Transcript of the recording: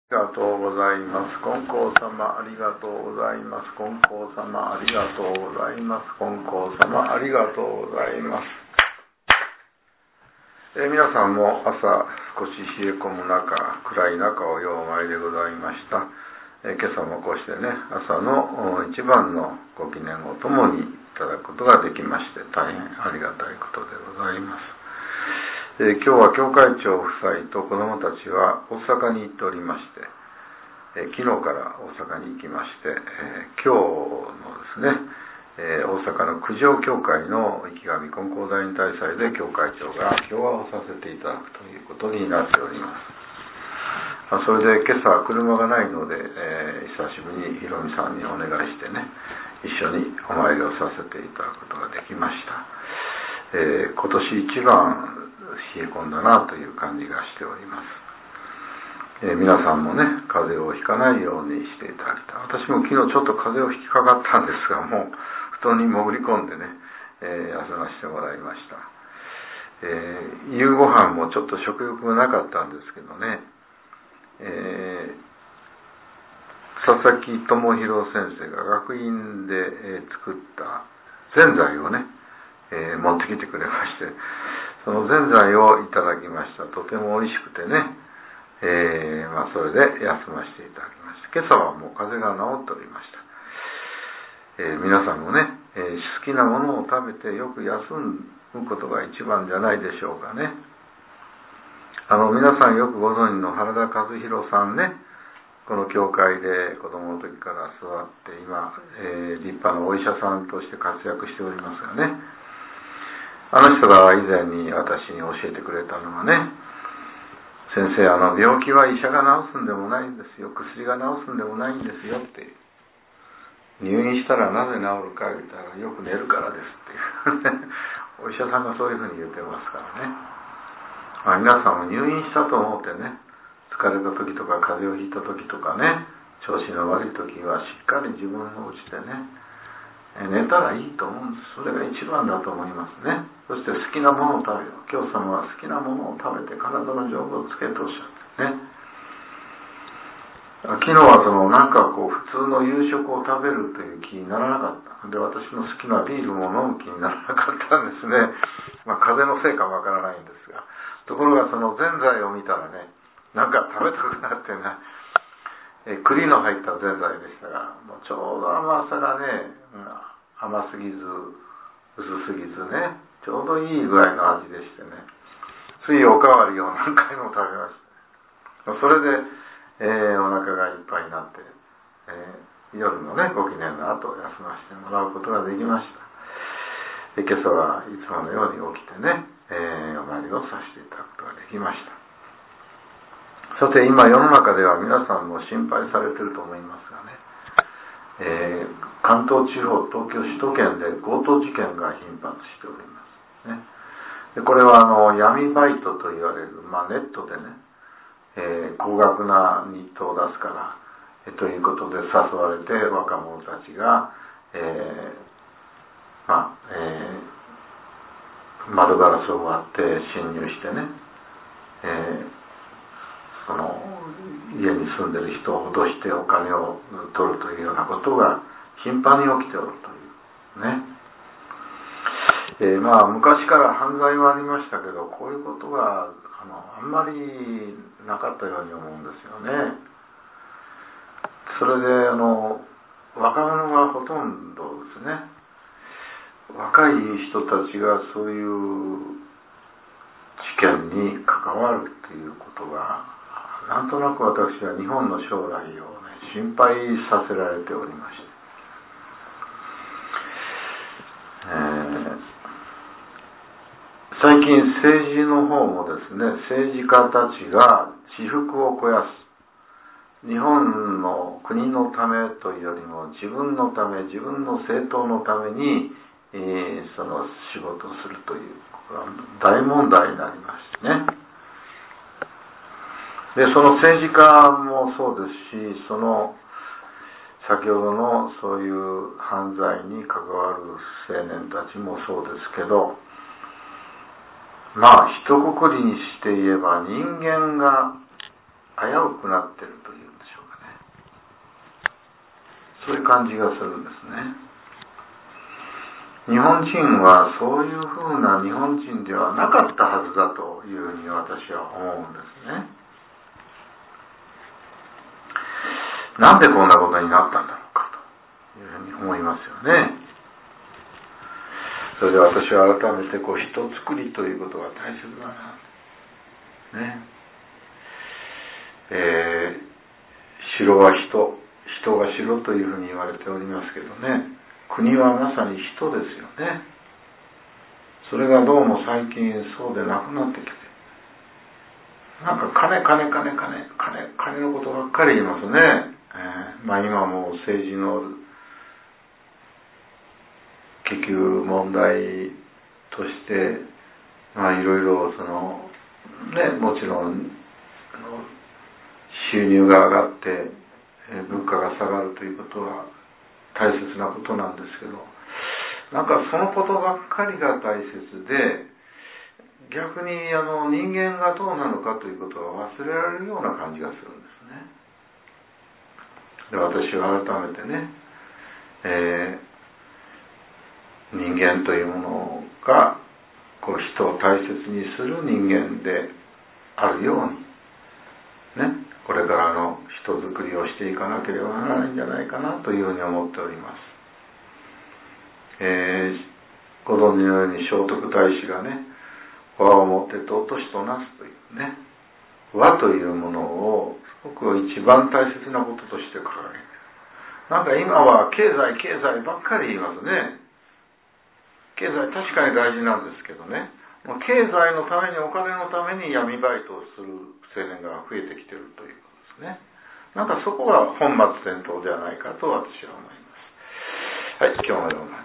ありがとうございます。金光様ありがとうございます。金光様ありがとうございます。金光様ありがとうございます。皆さんも朝少し冷え込む中、暗い中をようお参りでございました。今朝もこうしてね、朝の一番のご記念をともにいただくことができまして、大変ありがたいことでございます。今日は教会長夫妻と子どもたちは大阪に行っておりまして、昨日から大阪に行きまして、今日のですね、大阪の九条教会の池上金光大院大祭で教会長が講話をさせていただくということになっております。それで今朝車がないので、久しぶりにひろみさんにお願いしてね、一緒にお参りをさせていただくことができました。今年一番冷え込んだなという感じがしております。皆さんもね、風邪をひかないようにしていただきたい。私も昨日ちょっと風邪をひきかかったんですが、もう布団に潜り込んでね、休ませてもらいました。夕ご飯もちょっと食欲がなかったんですけどね、佐々木智弘先生が学院で作ったぜんざいをね、持ってきてくれまして、そのぜんざいをいただきました。とても美味しくてね、それで休ませていただきました。今朝はもう風邪が治っておりました。皆さんもね、好きなものを食べてよく休むことが一番じゃないでしょうかね。皆さんよくご存知の原田和弘さんね、この教会で子供の時から座って今、立派なお医者さんとして活躍しておりますがね、あの人が以前に私に教えてくれたのはね、先生、病気は医者が治すんでもないんですよ、薬が治すんでもないんですよって、入院したらなぜ治るか言ったら、よく寝るからですっていうお医者さんがそういうふうに言ってますからね。皆さんも入院したと思ってね、疲れた時とか風邪をひいた時とかね、調子の悪い時はしっかり自分の家でね、寝たらいいと思うんです。それが一番だと思いますね。そして好きなものを食べる。教様は好きなものを食べて体の丈夫をつけておっしゃってね。昨日は普通の夕食を食べるという気にならなかった。で、私の好きなビールも飲む気にならなかったんですね。風邪のせいかわからないんですが。ところがそのぜんざいを見たらね、食べたくなってね、栗の入ったぜんざいでしたが、もうちょうど甘さがね、甘すぎず薄すぎずね、ちょうどいい具合の味でしてね、ついおかわりを何回も食べました。それで、お腹がいっぱいになって、夜のねご記念の後休ませてもらうことができました。今朝はいつものように起きてね、お参りをさせていただくことができました。さて、今世の中では皆さんも心配されていると思いますがね、関東地方、東京首都圏で強盗事件が頻発しておりますね。でこれは闇バイトと言われる、ネットでね、高額な日当を出すから、ということで誘われて若者たちが、窓ガラスを割って侵入してね、その家に住んでる人を脅してお金を取るというようなことが頻繁に起きておるというね。昔から犯罪はありましたけど、こういうことがあんまりなかったように思うんですよね。それで若者がほとんどですね、若い人たちがそういう事件に関わるっていうことが、なんとなく私は日本の将来をね、心配させられておりまして、最近政治の方もですね、政治家たちが私腹を肥やす、日本の国のためというよりも自分のため、自分の政党のために、その仕事をするという、これは大問題になりましてね。で、その政治家もそうですし、その先ほどのそういう犯罪に関わる青年たちもそうですけど、一括りにして言えば、人間が危うくなってるというんでしょうかね。そういう感じがするんですね。日本人はそういうふうな日本人ではなかったはずだというふうに私は思うんですね。なんでこんなことになったんだろうかというふうに思いますよね。それで私は改めて人作りということが大切だな。ね。城は人が城というふうに言われておりますけどね。国はまさに人ですよね。それがどうも最近そうでなくなってきて、なんか金のことばっかり言いますね。今も政治の結局問題として、いろいろもちろん収入が上がって物価が下がるということは大切なことなんですけど、なんかそのことばっかりが大切で、逆に人間がどうなのかということが忘れられるような感じがするんですね。で、私は改めてね、人間というものが人を大切にする人間であるようにね、これからの人づくりをしていかなければならないんじゃないかなというふうに思っております。ご存知のように聖徳太子がね、和をもって尊しとなすというね、和というものをすごく一番大切なこととして掲げる。なんか今は経済ばっかり言いますね。経済確かに大事なんですけどね、経済のためにお金のために闇バイトをする青年が増えてきているということですね。なんかそこが本末転倒ではないかと私は思います。はい、今日のような